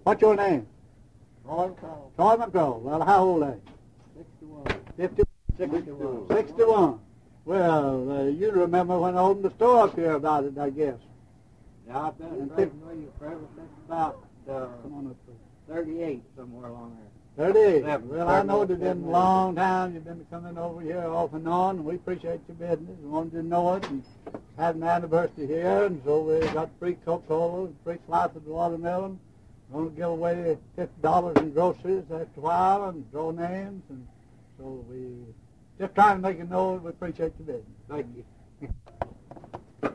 What's your name? Roy McCall. Troy McCall. Well, how old are you? 61. 61. 61. Well, you remember when I opened the store up here about it, I guess. Yeah, I've been trading with you forever since about Come on up, please. 38, somewhere along there. 38. Yeah, Well, I know it's been a long time. You've been coming over here off and on, and we appreciate your business. We wanted you to know it, and had an anniversary here, and so we got free Coca-Cola, free slices of watermelon. We're going to give away $50 in groceries after a while and draw names, and so we just trying to make you know we appreciate your business. Thank you.